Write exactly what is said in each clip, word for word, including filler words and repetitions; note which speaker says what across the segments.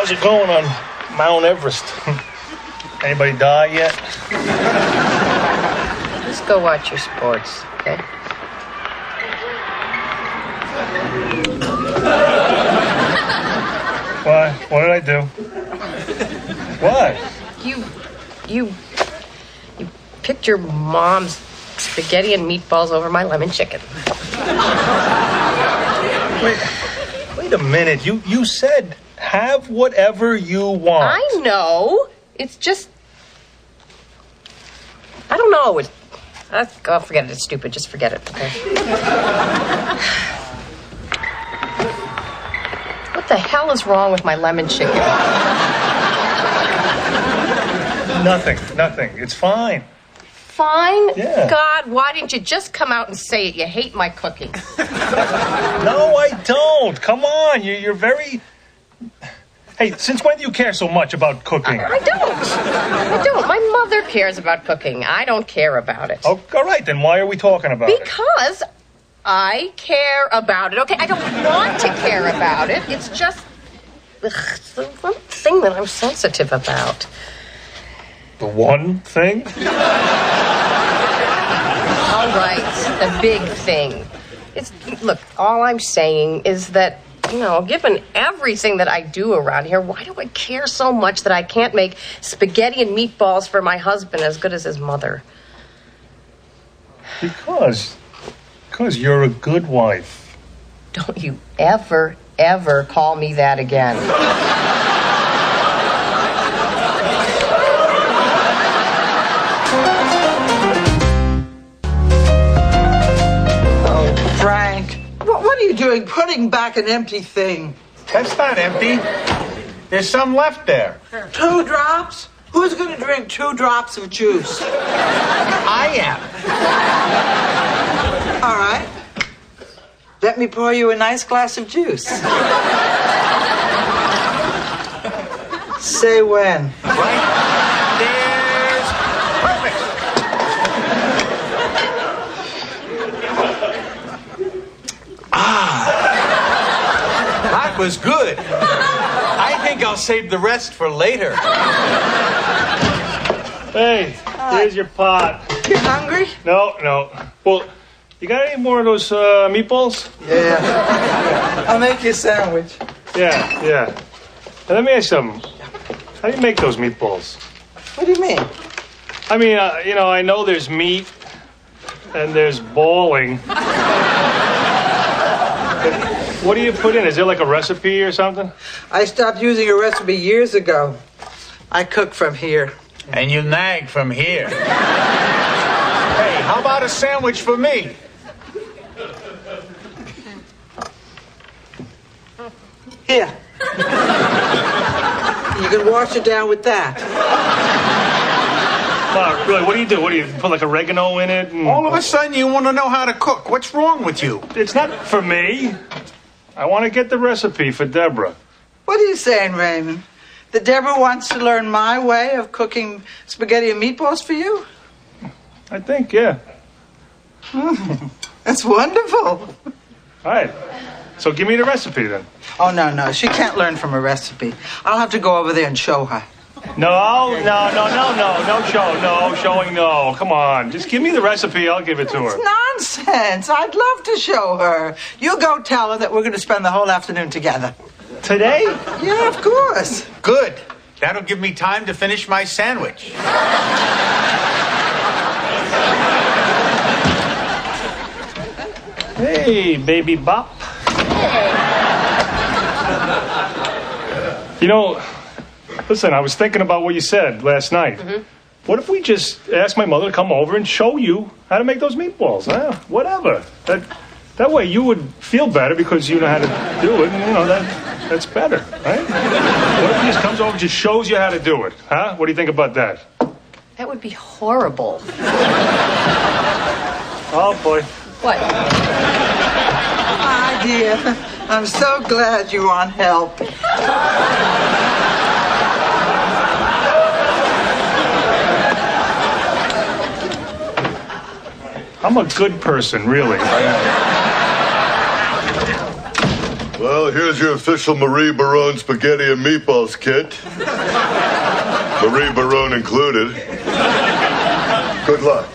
Speaker 1: How's it going on Mount Everest? Anybody die yet?
Speaker 2: Just go watch your sports, okay?
Speaker 1: Why? What did I do? What?
Speaker 2: You, you, you picked your mom's spaghetti and meatballs over my lemon chicken.
Speaker 1: Wait, wait a minute. You, you said have whatever you want.
Speaker 2: I know. It's just, I don't know. It's, uh, oh, forget it. It's stupid. Just forget it, okay? What the hell is wrong with my lemon chicken?
Speaker 1: Nothing, nothing. It's fine.
Speaker 2: Fine?
Speaker 1: Yeah.
Speaker 2: God, why didn't you just come out and say it? You hate my cooking.
Speaker 1: No, I don't. Come on. You, you're very... Hey, since when do you care so much about cooking?
Speaker 2: I, I don't. I don't. My mother cares about cooking. I don't care about it.
Speaker 1: Oh, all right, then why are we talking about it?
Speaker 2: Because I care about it. Okay, I don't want to care about it. It's just ugh, it's the one thing that I'm sensitive about.
Speaker 1: The one thing?
Speaker 2: All right, the big thing. It's look, all I'm saying is that, you know, given everything that I do around here, why do I care so much that I can't make spaghetti and meatballs for my husband as good as his mother?
Speaker 1: Because, because you're a good wife.
Speaker 2: Don't you ever, ever call me that again.
Speaker 3: Frank, what, what are you doing putting back an empty thing?
Speaker 4: That's not empty. There's some left there.
Speaker 3: Two drops? Who's going to drink two drops of juice?
Speaker 4: I am.
Speaker 3: All right. Let me pour you a nice glass of juice. Say when.
Speaker 4: Right there's perfect. Ah, that was good. I think I'll save the rest for later.
Speaker 1: Hey, here's your pot.
Speaker 3: You hungry?
Speaker 1: No, no. Well, you got any more of those uh, meatballs?
Speaker 3: Yeah. I'll make you a sandwich.
Speaker 1: Yeah, yeah. Now, let me ask you something. How do you make those meatballs?
Speaker 3: What do you mean?
Speaker 1: I mean, uh, you know, I know there's meat and there's balling. What do you put in? Is there like a recipe or something?
Speaker 3: I stopped using a recipe years ago. I cook from here.
Speaker 4: And you nag from here. Hey, how about a sandwich for me?
Speaker 3: Here. You can wash it down with that.
Speaker 1: Mark, really, what do you do? What do you put like oregano in it? And...
Speaker 4: All of a sudden you want to know how to cook. What's wrong with you?
Speaker 1: It's not for me. I want to get the recipe for Deborah.
Speaker 3: What are you saying, Raymond? That Deborah wants to learn my way of cooking spaghetti and meatballs for you?
Speaker 1: I think, yeah.
Speaker 3: Mm, that's wonderful.
Speaker 1: All right. So give me the recipe then.
Speaker 3: Oh, no, no. She can't learn from a recipe. I'll have to go over there and show her.
Speaker 1: No, no, no, no, no. No show. No showing, no. Come on. Just give me the recipe. I'll give it to her.
Speaker 3: It's nonsense. I'd love to show her. You go tell her that we're going to spend the whole afternoon together.
Speaker 1: Today?
Speaker 3: Yeah, of course.
Speaker 4: Good. That'll give me time to finish my sandwich.
Speaker 1: Hey, baby bop. You know, listen, I was thinking about what you said last night. Mm-hmm. What if we just ask my mother to come over and show you how to make those meatballs? Huh? Whatever. That that way you would feel better because you know how to do it, and you know that that's better, right? What if he just comes over and just shows you how to do it? Huh? What do you think about that?
Speaker 2: That would be horrible.
Speaker 1: Oh boy.
Speaker 2: What?
Speaker 3: My dear, I'm so glad you want help.
Speaker 1: I'm a good person, really.
Speaker 4: Well,
Speaker 5: Well, here's your official Marie Barone spaghetti and meatballs kit. Marie Barone included. Good luck.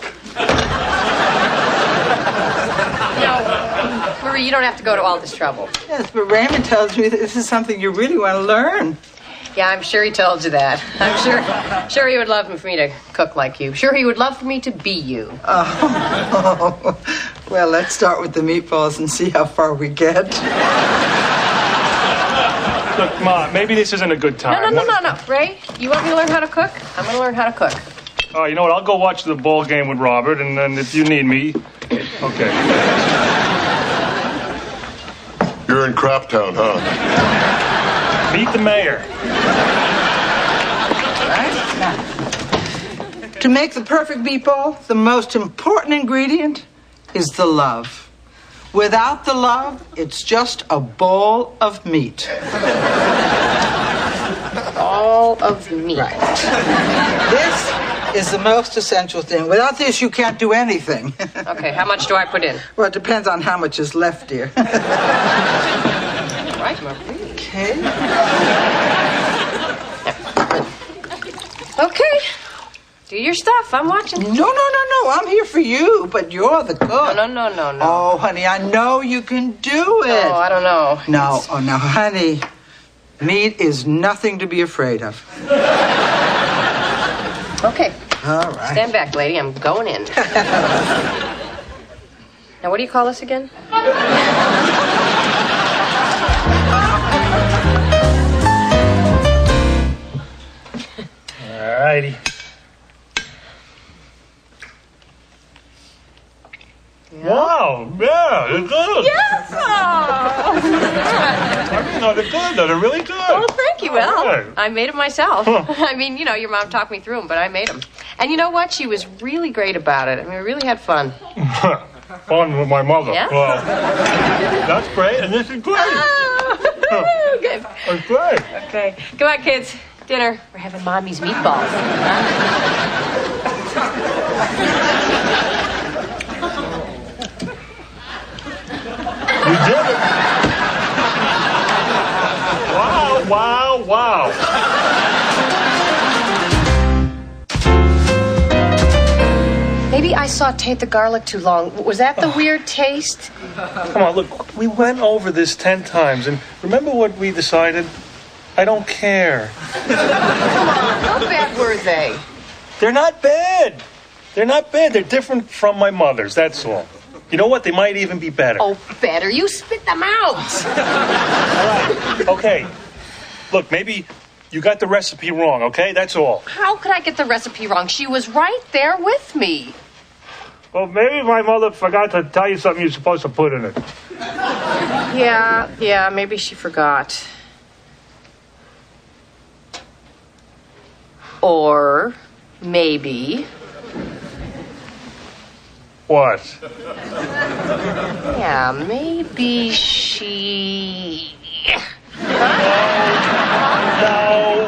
Speaker 2: No, Marie, you don't have to go to all this trouble.
Speaker 3: Yes, but Raymond tells me that this is something you really want to learn.
Speaker 2: Yeah, I'm sure he told you that. I'm sure sure he would love for me to cook like you. Sure he would love for me to be you.
Speaker 3: Oh. Well, let's start with the meatballs and see how far we get.
Speaker 1: Look, Ma, maybe this isn't a good time.
Speaker 2: No, no, no, no, no. Ray, you want me to learn how to cook? I'm going to learn how to cook.
Speaker 1: Oh, you know what? I'll go watch the ball game with Robert, and then if you need me, okay.
Speaker 5: You're in Craptown, huh?
Speaker 1: Meet the mayor.
Speaker 3: Right? Now, to make the perfect meatball, the most important ingredient is the love. Without the love, it's just a bowl of meat.
Speaker 2: All of meat.
Speaker 3: Right. This is the most essential thing. Without this, you can't do anything.
Speaker 2: Okay, how much do I put in?
Speaker 3: Well, it depends on how much is left, dear.
Speaker 2: Right, Marie.
Speaker 3: Okay.
Speaker 2: Okay. Do your stuff. I'm watching.
Speaker 3: No, no, no, no. I'm here for you, but you're the cook.
Speaker 2: No, no, no, no, no.
Speaker 3: Oh, honey, I know you can do it.
Speaker 2: Oh, I don't know.
Speaker 3: No, oh, now, honey, meat is nothing to be afraid of.
Speaker 2: Okay.
Speaker 3: All right.
Speaker 2: Stand back, lady. I'm going in. Now, what do you call this again?
Speaker 1: All righty.
Speaker 2: Yeah.
Speaker 1: Wow, yeah, they're good.
Speaker 2: Yes! Oh.
Speaker 1: I mean, no, they're good, though. They're really good.
Speaker 2: Well, thank you, Al.
Speaker 1: Right.
Speaker 2: I made them myself.
Speaker 1: Huh.
Speaker 2: I mean, you know, your mom talked me through them, but I made them. And you know what? She was really great about it. I mean, we really had fun.
Speaker 1: Fun with my mother.
Speaker 2: Yeah?
Speaker 1: Well, that's great, and this is great.
Speaker 2: Oh, good.
Speaker 1: That's great.
Speaker 2: Okay. Come on, kids. Dinner. We're having Mommy's meatballs.
Speaker 1: You did it. Wow, wow, wow.
Speaker 2: Maybe I sauteed the garlic too long. Was that the weird taste?
Speaker 1: Come on, look, we went over this ten times, and remember what we decided? I don't care.
Speaker 2: How bad were they?
Speaker 1: They're not bad. They're not bad. They're different from my mother's, that's all. You know what? They might even be better.
Speaker 2: Oh, better. You spit them out.
Speaker 1: All right. Okay. Look, maybe you got the recipe wrong, okay? That's all.
Speaker 2: How could I get the recipe wrong? She was right there with me.
Speaker 1: Well, maybe my mother forgot to tell you something you're supposed to put in it.
Speaker 2: Yeah, yeah, maybe she forgot. Or maybe...
Speaker 1: What?
Speaker 2: Yeah, maybe she...
Speaker 1: No.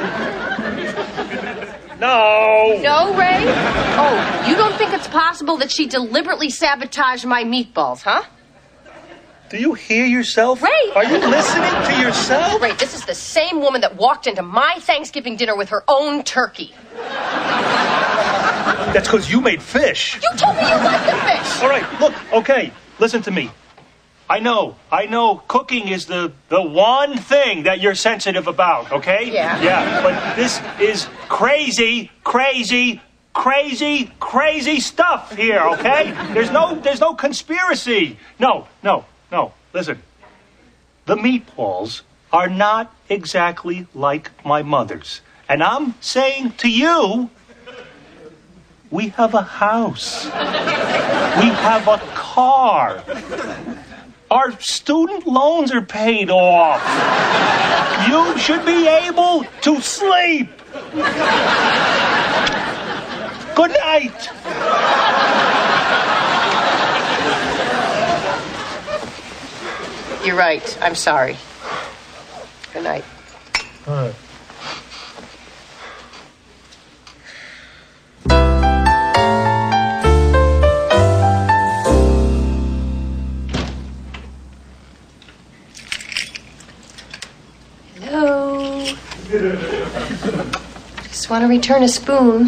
Speaker 1: No.
Speaker 2: No, Ray? Oh, you don't think it's possible that she deliberately sabotaged my meatballs, huh?
Speaker 1: Do you hear yourself?
Speaker 2: Ray!
Speaker 1: Are you listening to yourself?
Speaker 2: Ray, this is the same woman that walked into my Thanksgiving dinner with her own turkey.
Speaker 1: That's because you made fish.
Speaker 2: You told me you liked the fish.
Speaker 1: All right, look, okay, listen to me. I know, I know cooking is the, the one thing that you're sensitive about, okay?
Speaker 2: Yeah.
Speaker 1: Yeah, but this is crazy, crazy, crazy, crazy stuff here, okay? There's no, there's no conspiracy. No, no, no, listen. The meatballs are not exactly like my mother's. And I'm saying to you, we have a house. We have a car. Our student loans are paid off. You should be able to sleep. Good night.
Speaker 2: You're right. I'm sorry. Good night.
Speaker 1: All right.
Speaker 2: Just want to return a spoon.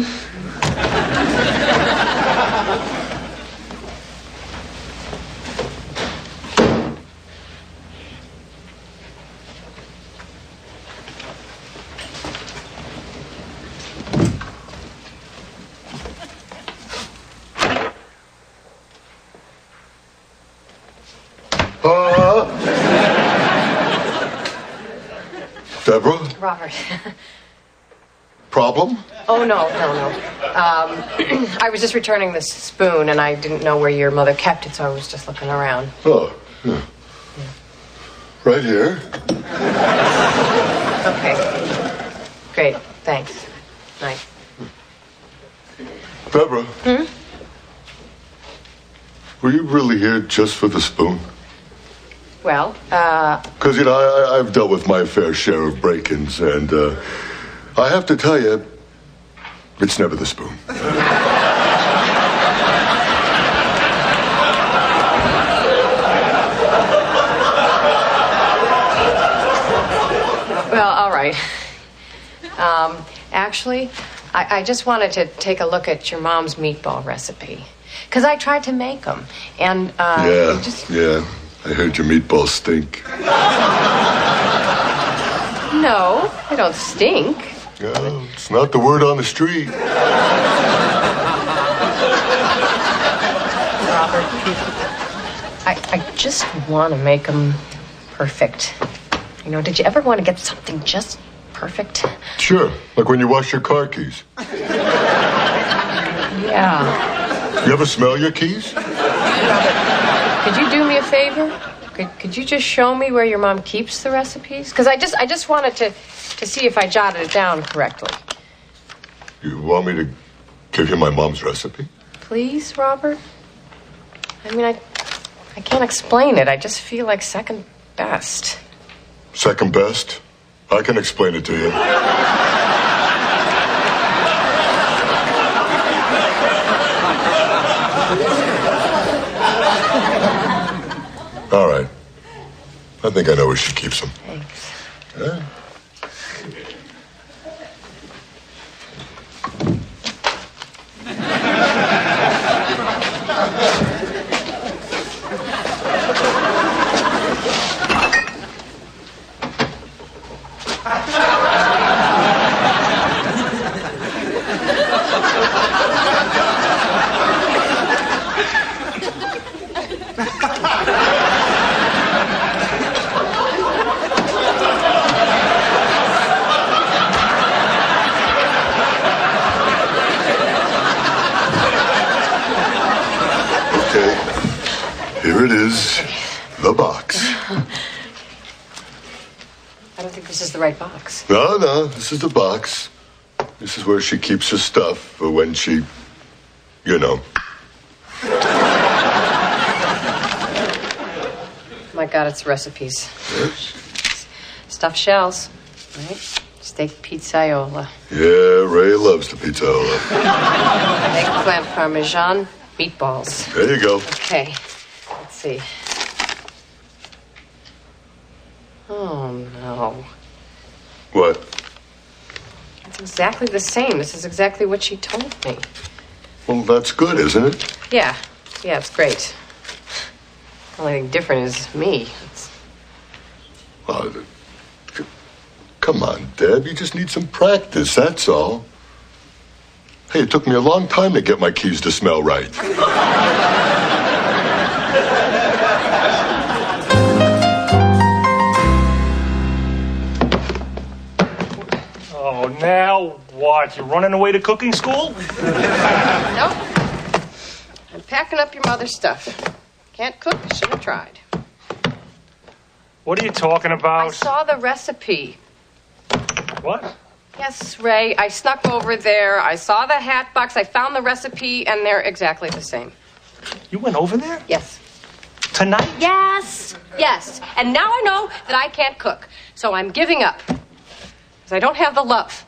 Speaker 5: Deborah?
Speaker 2: Robert.
Speaker 5: Problem?
Speaker 2: Oh, no, no, no. Um, I was just returning this spoon, and I didn't know where your mother kept it, so I was just looking around.
Speaker 5: Oh, yeah.
Speaker 2: Yeah.
Speaker 5: Right here.
Speaker 2: Okay. Great, thanks. Night.
Speaker 5: Deborah?
Speaker 2: Hmm?
Speaker 5: Were you really here just for the spoon?
Speaker 2: Well, uh...
Speaker 5: Because, you know, I, I've dealt with my fair share of break-ins, and uh, I have to tell you, it's never the spoon.
Speaker 2: Well, all right. Um, actually, I, I just wanted to take a look at your mom's meatball recipe. Because I tried to make them, and, uh...
Speaker 5: Yeah,
Speaker 2: just...
Speaker 5: yeah. I heard your meatballs stink.
Speaker 2: No, they don't stink.
Speaker 5: Yeah, it's not the word on the street.
Speaker 2: Robert, I, I just want to make them perfect. You know, did you ever want to get something just perfect?
Speaker 5: Sure, like when you wash your car keys.
Speaker 2: Yeah.
Speaker 5: You ever smell your keys?
Speaker 2: Could you do me a favor? Could, could you just show me where your mom keeps the recipes? Because I just I just wanted to, to see if I jotted it down correctly.
Speaker 5: You want me to give you my mom's recipe?
Speaker 2: Please, Robert? I mean, I, I can't explain it. I just feel like second best.
Speaker 5: Second best? I can explain it to you. All right. I think I know where she keeps them.
Speaker 2: Thanks.
Speaker 5: Yeah. Here it is, the box.
Speaker 2: I don't think this is the right box.
Speaker 5: No, no, this is the box. This is where she keeps her stuff for when she, you know.
Speaker 2: My God, it's recipes.
Speaker 5: Yes?
Speaker 2: Stuffed shells, right? Steak pizzaiola.
Speaker 5: Yeah, Ray loves the pizzaiola.
Speaker 2: Eggplant parmesan, meatballs.
Speaker 5: There you go.
Speaker 2: Okay, let's see. Oh, no.
Speaker 5: What?
Speaker 2: It's exactly the same. This is exactly what she told me.
Speaker 5: Well, that's good, isn't it?
Speaker 2: Yeah, yeah, it's great. The only thing different is me. It's...
Speaker 5: Oh, c- come on, Deb. You just need some practice, that's all. Hey, it took me a long time to get my keys to smell right.
Speaker 1: Oh, now what? You're running away to cooking school?
Speaker 2: Nope. I'm packing up your mother's stuff. Can't cook, should have tried.
Speaker 1: What are you talking
Speaker 2: I
Speaker 1: about?
Speaker 2: saw the recipe.
Speaker 1: What?
Speaker 2: Yes, Ray, I snuck over there. I saw the hat box. I found the recipe, and they're exactly the same.
Speaker 1: You went over there?
Speaker 2: Yes.
Speaker 1: Tonight?
Speaker 2: Yes, yes. And now I know that I can't cook. So I'm giving up. Because I don't have the love.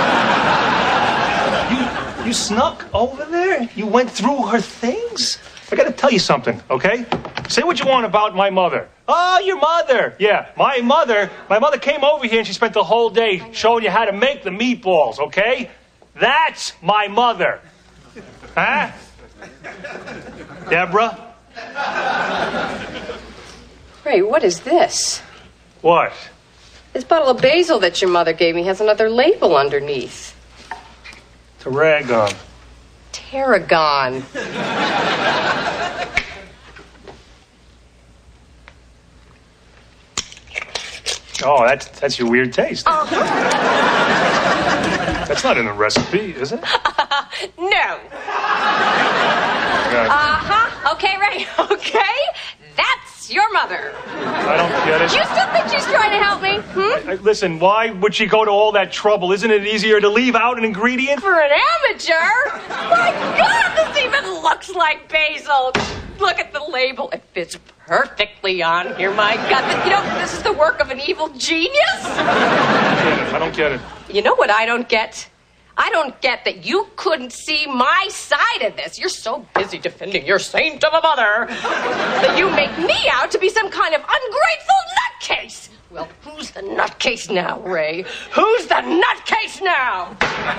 Speaker 1: You, you snuck over there? You went through her things? I got to tell you something, okay? Say what you want about my mother. Oh, your mother. Yeah, my mother. My mother came over here and she spent the whole day showing you how to make the meatballs, okay? That's my mother. Huh? Deborah?
Speaker 2: Ray, what is this?
Speaker 1: What?
Speaker 2: This bottle of basil that your mother gave me has another label underneath.
Speaker 1: Tarragon.
Speaker 2: Tarragon.
Speaker 1: Oh, that's that's your weird taste.
Speaker 2: Uh-huh.
Speaker 1: That's not in the recipe, is it?
Speaker 2: Uh, no.
Speaker 1: Yeah.
Speaker 2: Uh-huh. Okay, Ray. Okay. That's your mother.
Speaker 1: I don't get it.
Speaker 2: You still think she's trying to help me? Hmm?
Speaker 1: I- listen, why would she go to all that trouble? Isn't it easier to leave out an ingredient?
Speaker 2: For an amateur? My God, this even looks like basil. Look at the label. It fits perfectly on here. My God, you know, this is the work of an evil genius.
Speaker 1: I don't get it.
Speaker 2: You know what I don't get? I don't get that you couldn't see my side of this. You're so busy defending your saint of a mother that you make me out to be some kind of ungrateful nutcase. Well, who's the nutcase now, Ray? Who's the nutcase now?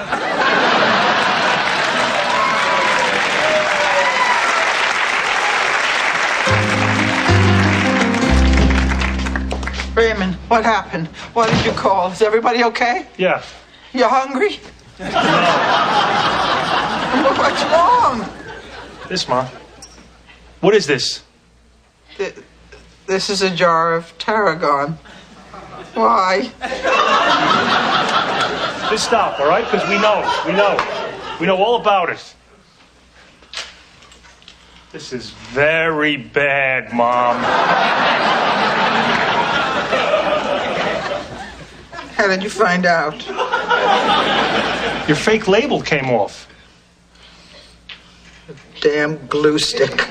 Speaker 3: Raymond, what happened? Why did you call? Is everybody okay?
Speaker 1: Yeah.
Speaker 3: You hungry? What's wrong?
Speaker 1: This, Mom. What is this?
Speaker 3: Th- This is a jar of tarragon. Why?
Speaker 1: Just stop, all right? Because we know. We know. We know all about it. This is very bad, Mom.
Speaker 3: How did you find out?
Speaker 1: Your fake label came off.
Speaker 3: Damn glue stick.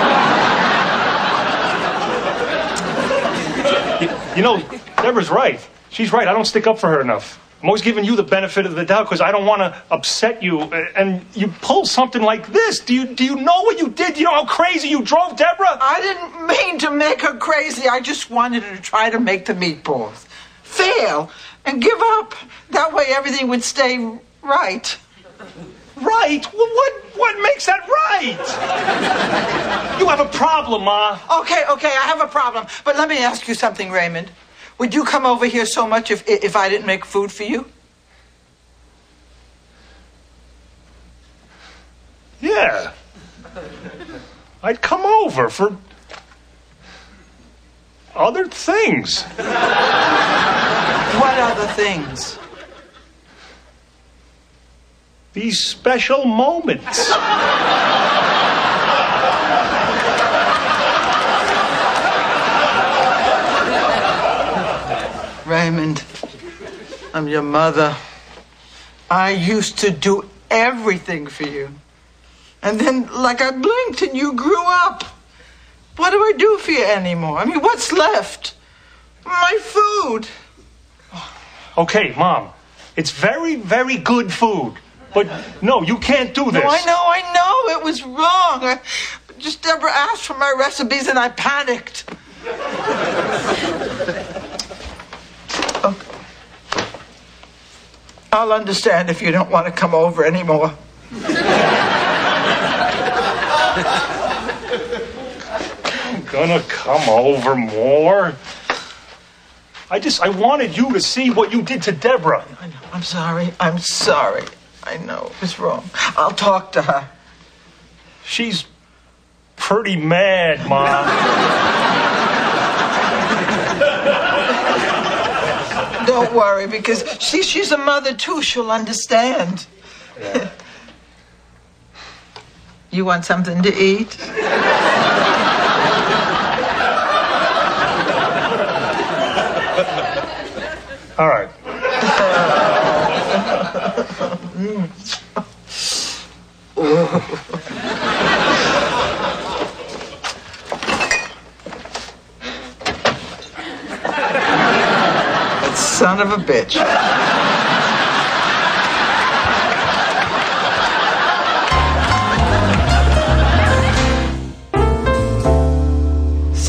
Speaker 1: You, you know, Deborah's right. She's right. I don't stick up for her enough. I'm always giving you the benefit of the doubt because I don't want to upset you. And you pull something like this. Do you do you know what you did? Do you know how crazy you drove Deborah?
Speaker 3: I didn't mean to make her crazy. I just wanted her to try to make the meatballs. Fail and give up. That way everything would stay right.
Speaker 1: Right? Well, what what makes that right? You have a problem, Ma.
Speaker 3: Okay, okay, I have a problem. But let me ask you something, Raymond. Would you come over here so much if if I didn't make food for you?
Speaker 1: Yeah. I'd come over for other things.
Speaker 3: What other things?
Speaker 1: These special moments.
Speaker 3: Raymond, I'm your mother. I used to do everything for you. And then, like I blinked and you grew up. What do I do for you anymore? I mean, what's left? My food.
Speaker 1: Okay, Mom. It's very, very good food. But no, you can't do this.
Speaker 3: No, I know, I know. It was wrong. I just Deborah asked for my recipes and I panicked. Oh. I'll understand if you don't want to come over anymore.
Speaker 1: I'm gonna come over more. I just, I wanted you to see what you did to Deborah.
Speaker 3: I know. I'm sorry. I'm sorry. I know it was wrong. I'll talk to her.
Speaker 1: She's pretty mad, Mom.
Speaker 3: Don't worry, because she, she's a mother too. She'll understand.
Speaker 1: Yeah.
Speaker 3: You want something to eat?
Speaker 1: All right.
Speaker 3: That son of a bitch.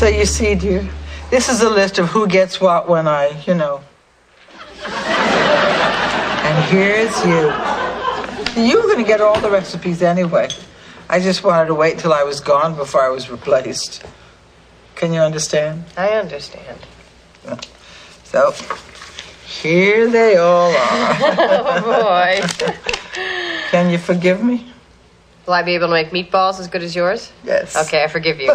Speaker 3: So you see, dear, this is a list of who gets what when I, you know. And here's you. You were going to get all the recipes anyway. I just wanted to wait till I was gone before I was replaced. Can you understand?
Speaker 2: I understand.
Speaker 3: So, here they all are.
Speaker 2: Oh, boy.
Speaker 3: Can you forgive me?
Speaker 2: Will I be able to make meatballs as good as yours?
Speaker 3: Yes.
Speaker 2: Okay, I forgive you.
Speaker 3: All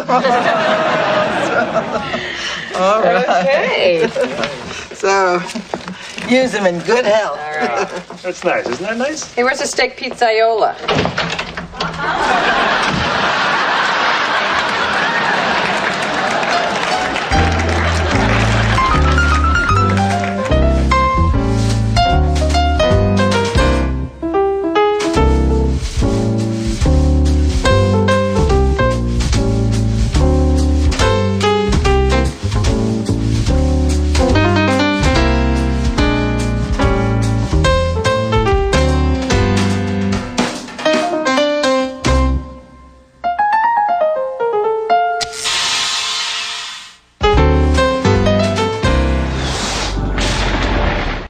Speaker 3: right.
Speaker 2: Okay.
Speaker 3: So, use them in good health.
Speaker 2: All right.
Speaker 1: That's nice. Isn't that nice?
Speaker 2: Hey, where's the steak pizzaiola?